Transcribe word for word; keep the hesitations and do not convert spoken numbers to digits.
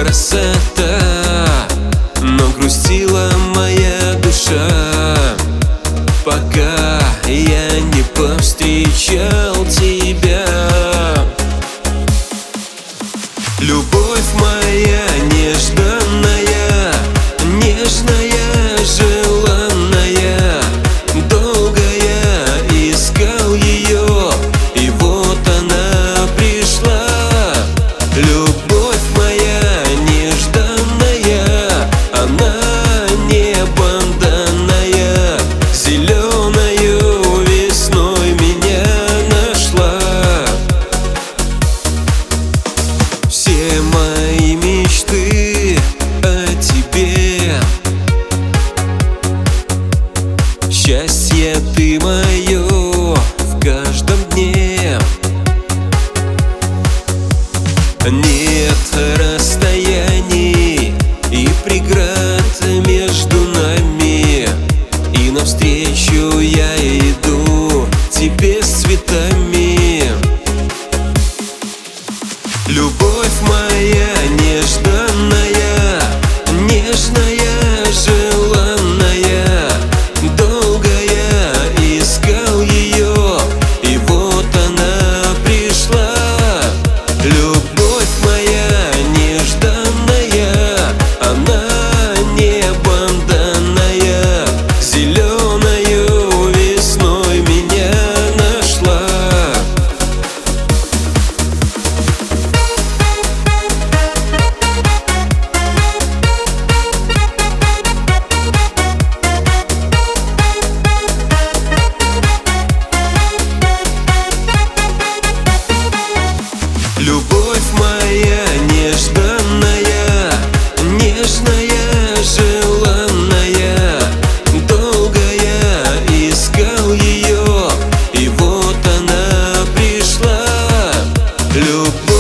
красота, но грустила моя душа, пока я не повстречал тебя. Любовь моя нежданная, нежная, желанная, долго я искал ее, и вот она пришла. Любовь моя нежданная, она небом данная, зеленою весной меня нашла. Все мои мечты о тебе, счастье ты мое в каждом дне. Нет расстояний и преград между нами, и навстречу я иду тебе с цветами. Любовь моя нежданная, нежная, желанная, долго я искал ее, и вот она пришла. Любовь моя нежданная, она небом данная, зеленою весной меня нашла. Любовь моя нежданная, нежная, желанная, долго я искал ее, и вот она пришла. Любовь